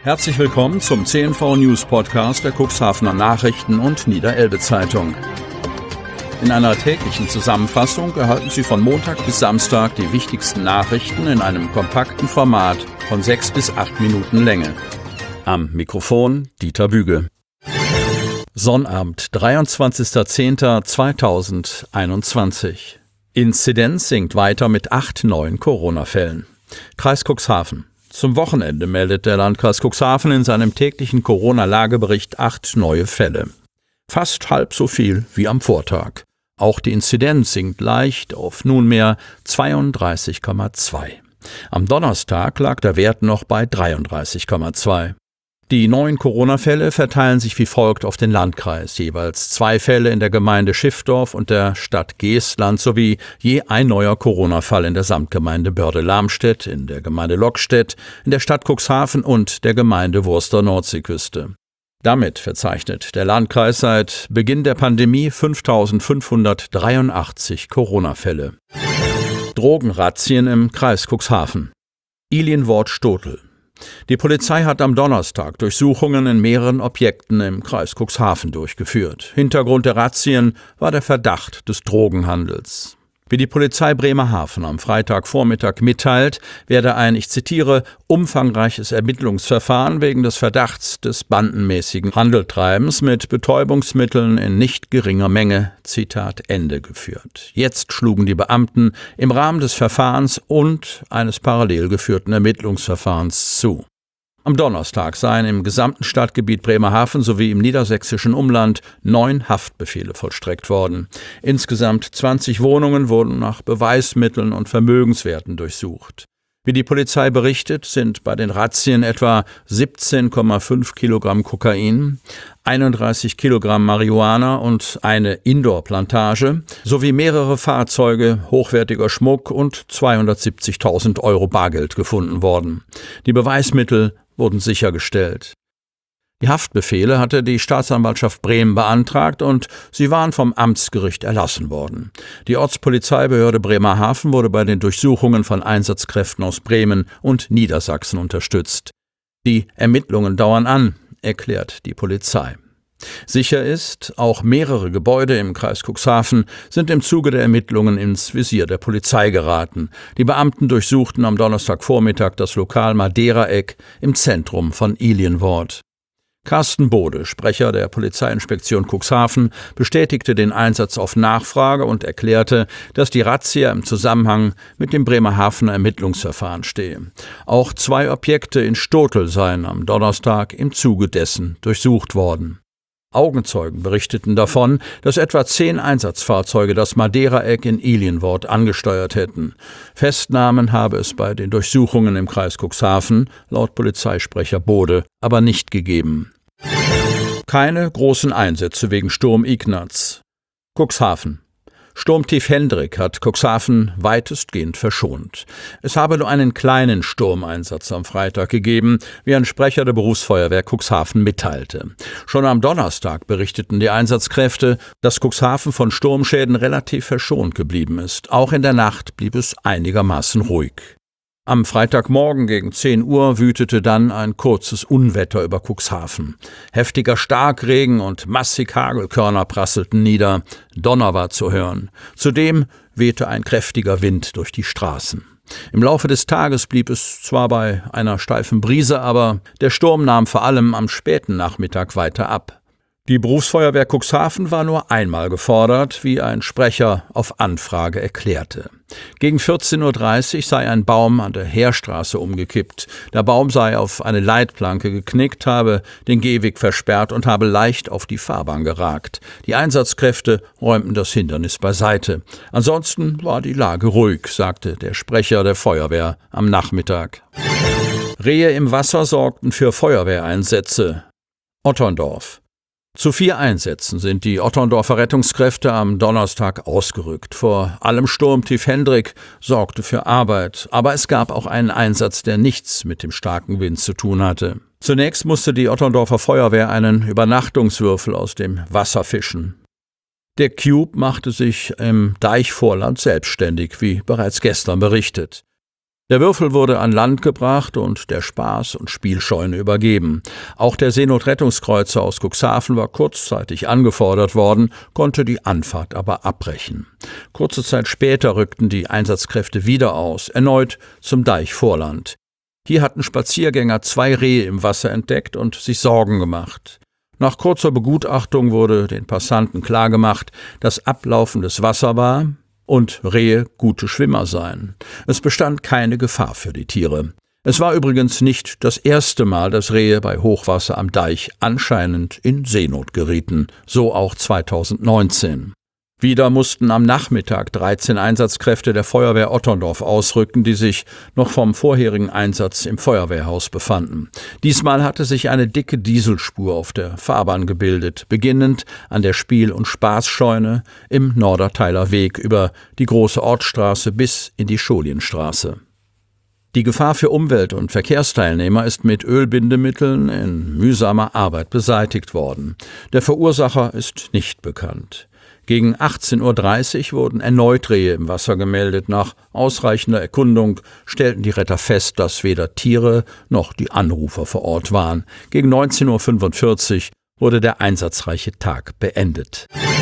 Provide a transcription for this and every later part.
Herzlich willkommen zum CNV News Podcast der Cuxhavener Nachrichten und Niederelbe Zeitung. In einer täglichen Zusammenfassung erhalten Sie von Montag bis Samstag die wichtigsten Nachrichten in einem kompakten Format von 6 bis 8 Minuten Länge. Am Mikrofon Dieter Büge. Sonnabend, 23.10.2021. Inzidenz sinkt weiter mit 8 neuen Corona-Fällen. Kreis Cuxhaven. Zum Wochenende meldet der Landkreis Cuxhaven in seinem täglichen Corona-Lagebericht 8 neue Fälle. Fast halb so viel wie am Vortag. Auch die Inzidenz sinkt leicht auf nunmehr 32,2. Am Donnerstag lag der Wert noch bei 33,2. Die neuen Corona-Fälle verteilen sich wie folgt auf den Landkreis. Jeweils 2 Fälle in der Gemeinde Schiffdorf und der Stadt Geestland sowie je ein neuer Corona-Fall in der Samtgemeinde Börde-Lamstedt, in der Gemeinde Lockstedt, in der Stadt Cuxhaven und der Gemeinde Wurster-Nordseeküste. Damit verzeichnet der Landkreis seit Beginn der Pandemie 5.583 Corona-Fälle. Drogenrazzien im Kreis Cuxhaven. Ilienwort-Stotel. Die Polizei hat am Donnerstag Durchsuchungen in mehreren Objekten im Kreis Cuxhaven durchgeführt. Hintergrund der Razzien war der Verdacht des Drogenhandels. Wie die Polizei Bremerhaven am Freitagvormittag mitteilt, werde ein, ich zitiere, umfangreiches Ermittlungsverfahren wegen des Verdachts des bandenmäßigen Handeltreibens mit Betäubungsmitteln in nicht geringer Menge, Zitat Ende, geführt. Jetzt schlugen die Beamten im Rahmen des Verfahrens und eines parallel geführten Ermittlungsverfahrens zu. Am Donnerstag seien im gesamten Stadtgebiet Bremerhaven sowie im niedersächsischen Umland 9 Haftbefehle vollstreckt worden. Insgesamt 20 Wohnungen wurden nach Beweismitteln und Vermögenswerten durchsucht. Wie die Polizei berichtet, sind bei den Razzien etwa 17,5 Kilogramm Kokain, 31 Kilogramm Marihuana und eine Indoor-Plantage sowie mehrere Fahrzeuge, hochwertiger Schmuck und 270.000 Euro Bargeld gefunden worden. Die Beweismittel wurden sichergestellt. Die Haftbefehle hatte die Staatsanwaltschaft Bremen beantragt und sie waren vom Amtsgericht erlassen worden. Die Ortspolizeibehörde Bremerhaven wurde bei den Durchsuchungen von Einsatzkräften aus Bremen und Niedersachsen unterstützt. Die Ermittlungen dauern an, erklärt die Polizei. Sicher ist, auch mehrere Gebäude im Kreis Cuxhaven sind im Zuge der Ermittlungen ins Visier der Polizei geraten. Die Beamten durchsuchten am Donnerstagvormittag das Lokal Madeira-Eck im Zentrum von Ilienwort. Carsten Bode, Sprecher der Polizeiinspektion Cuxhaven, bestätigte den Einsatz auf Nachfrage und erklärte, dass die Razzia im Zusammenhang mit dem Bremerhavener Ermittlungsverfahren stehe. Auch 2 Objekte in Stotel seien am Donnerstag im Zuge dessen durchsucht worden. Augenzeugen berichteten davon, dass etwa 10 Einsatzfahrzeuge das Madeira-Eck in Ilienwort angesteuert hätten. Festnahmen habe es bei den Durchsuchungen im Kreis Cuxhaven, laut Polizeisprecher Bode, aber nicht gegeben. Keine großen Einsätze wegen Sturm Ignaz. Cuxhaven. Sturmtief Hendrik hat Cuxhaven weitestgehend verschont. Es habe nur einen kleinen Sturmeinsatz am Freitag gegeben, wie ein Sprecher der Berufsfeuerwehr Cuxhaven mitteilte. Schon am Donnerstag berichteten die Einsatzkräfte, dass Cuxhaven von Sturmschäden relativ verschont geblieben ist. Auch in der Nacht blieb es einigermaßen ruhig. Am Freitagmorgen gegen 10 Uhr wütete dann ein kurzes Unwetter über Cuxhaven. Heftiger Starkregen und massig Hagelkörner prasselten nieder, Donner war zu hören. Zudem wehte ein kräftiger Wind durch die Straßen. Im Laufe des Tages blieb es zwar bei einer steifen Brise, aber der Sturm nahm vor allem am späten Nachmittag weiter ab. Die Berufsfeuerwehr Cuxhaven war nur einmal gefordert, wie ein Sprecher auf Anfrage erklärte. Gegen 14.30 Uhr sei ein Baum an der Heerstraße umgekippt. Der Baum sei auf eine Leitplanke geknickt, habe den Gehweg versperrt und habe leicht auf die Fahrbahn geragt. Die Einsatzkräfte räumten das Hindernis beiseite. Ansonsten war die Lage ruhig, sagte der Sprecher der Feuerwehr am Nachmittag. Rehe im Wasser sorgten für Feuerwehreinsätze. Otterndorf. Zu 4 Einsätzen sind die Otterndorfer Rettungskräfte am Donnerstag ausgerückt. Vor allem Sturmtief Hendrik sorgte für Arbeit, aber es gab auch einen Einsatz, der nichts mit dem starken Wind zu tun hatte. Zunächst musste die Otterndorfer Feuerwehr einen Übernachtungswürfel aus dem Wasser fischen. Der Cube machte sich im Deichvorland selbstständig, wie bereits gestern berichtet. Der Würfel wurde an Land gebracht und der Spaß- und Spielscheune übergeben. Auch der Seenotrettungskreuzer aus Cuxhaven war kurzzeitig angefordert worden, konnte die Anfahrt aber abbrechen. Kurze Zeit später rückten die Einsatzkräfte wieder aus, erneut zum Deichvorland. Hier hatten Spaziergänger 2 Rehe im Wasser entdeckt und sich Sorgen gemacht. Nach kurzer Begutachtung wurde den Passanten klargemacht, dass ablaufendes Wasser war und Rehe gute Schwimmer seien. Es bestand keine Gefahr für die Tiere. Es war übrigens nicht das erste Mal, dass Rehe bei Hochwasser am Deich anscheinend in Seenot gerieten, so auch 2019. Wieder mussten am Nachmittag 13 Einsatzkräfte der Feuerwehr Otterndorf ausrücken, die sich noch vom vorherigen Einsatz im Feuerwehrhaus befanden. Diesmal hatte sich eine dicke Dieselspur auf der Fahrbahn gebildet, beginnend an der Spiel- und Spaßscheune im Norderteiler Weg über die große Ortsstraße bis in die Scholienstraße. Die Gefahr für Umwelt- und Verkehrsteilnehmer ist mit Ölbindemitteln in mühsamer Arbeit beseitigt worden. Der Verursacher ist nicht bekannt. Gegen 18:30 Uhr wurden erneut Rehe im Wasser gemeldet. Nach ausreichender Erkundung stellten die Retter fest, dass weder Tiere noch die Anrufer vor Ort waren. Gegen 19:45 Uhr wurde der einsatzreiche Tag beendet.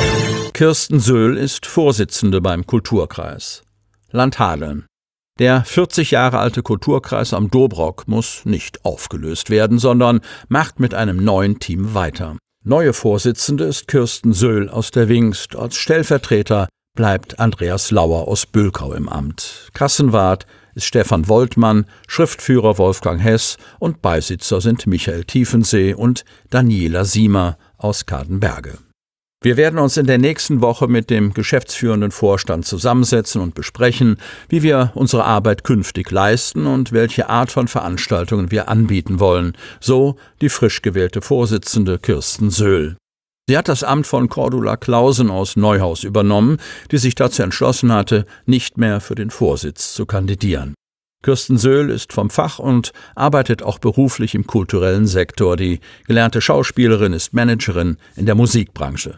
Kirsten Söhl ist Vorsitzende beim Kulturkreis. Land Hadeln. Der 40 Jahre alte Kulturkreis am Dobrock muss nicht aufgelöst werden, sondern macht mit einem neuen Team weiter. Neue Vorsitzende ist Kirsten Söhl aus der Wingst. Als Stellvertreter bleibt Andreas Lauer aus Bülkau im Amt. Kassenwart ist Stefan Woltmann, Schriftführer Wolfgang Hess und Beisitzer sind Michael Tiefensee und Daniela Siemer aus Kadenberge. Wir werden uns in der nächsten Woche mit dem geschäftsführenden Vorstand zusammensetzen und besprechen, wie wir unsere Arbeit künftig leisten und welche Art von Veranstaltungen wir anbieten wollen, so die frisch gewählte Vorsitzende Kirsten Söhl. Sie hat das Amt von Cordula Clausen aus Neuhaus übernommen, die sich dazu entschlossen hatte, nicht mehr für den Vorsitz zu kandidieren. Kirsten Söhl ist vom Fach und arbeitet auch beruflich im kulturellen Sektor. Die gelernte Schauspielerin ist Managerin in der Musikbranche.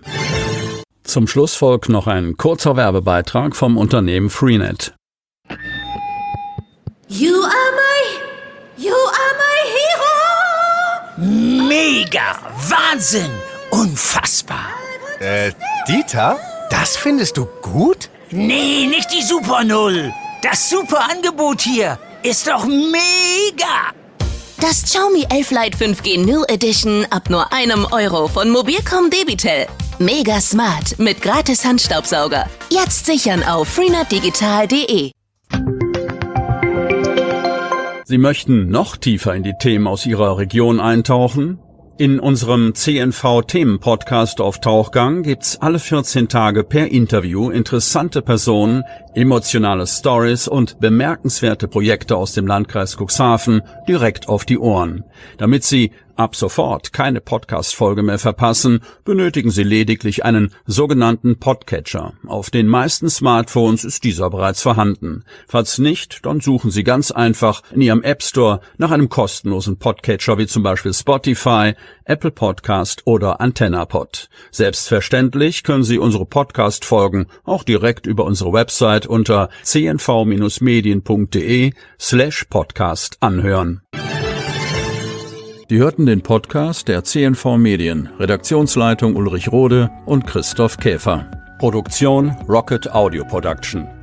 Zum Schluss folgt noch ein kurzer Werbebeitrag vom Unternehmen Freenet. You are my hero! Mega! Wahnsinn! Unfassbar! Dieter? Das findest du gut? Nee, nicht die Super Null! Das super Angebot hier ist doch mega! Das Xiaomi 11 Lite 5G New Edition ab nur €1 von Mobilcom Debitel. Mega smart mit gratis Handstaubsauger. Jetzt sichern auf freenetdigital.de. Sie möchten noch tiefer in die Themen aus Ihrer Region eintauchen? In unserem CNV-Themen-Podcast auf Tauchgang gibt's alle 14 Tage per Interview interessante Personen, emotionale Stories und bemerkenswerte Projekte aus dem Landkreis Cuxhaven direkt auf die Ohren. Damit Sie ab sofort keine Podcast-Folge mehr verpassen, benötigen Sie lediglich einen sogenannten Podcatcher. Auf den meisten Smartphones ist dieser bereits vorhanden. Falls nicht, dann suchen Sie ganz einfach in Ihrem App Store nach einem kostenlosen Podcatcher wie zum Beispiel Spotify, Apple Podcast oder AntennaPod. Selbstverständlich können Sie unsere Podcast-Folgen auch direkt über unsere Website unter cnv-medien.de/podcast anhören. Sie hörten den Podcast der CNV Medien, Redaktionsleitung Ulrich Rode und Christoph Käfer. Produktion Rocket Audio Production.